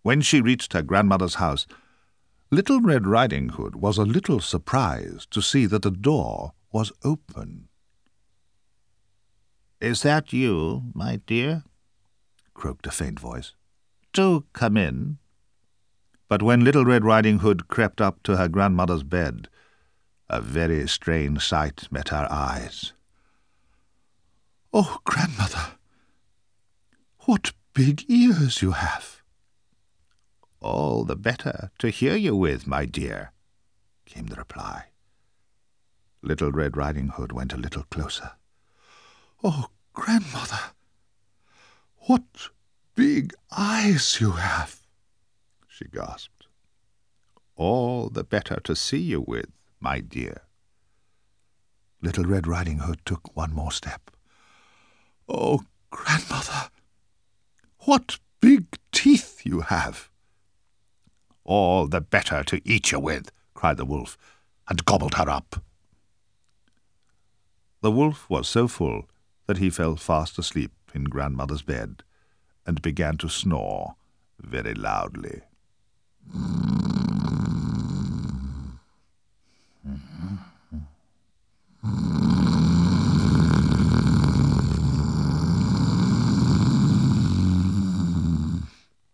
When she reached her grandmother's house, Little Red Riding Hood was a little surprised to see that the door was open. "Is that you, my dear?" croaked a faint voice. "Do come in." But when Little Red Riding Hood crept up to her grandmother's bed, a very strange sight met her eyes. "Oh, grandmother, what big ears you have!" "All the better to hear you with, my dear," came the reply. Little Red Riding Hood went a little closer. "Oh, grandmother, what big eyes you have!" she gasped. "All the better to see you with, my dear." Little Red Riding Hood took one more step. "Oh, grandmother, what big teeth you have!" "All the better to eat you with," cried the wolf, and gobbled her up. The wolf was so full that he fell fast asleep in grandmother's bed, and began to snore very loudly.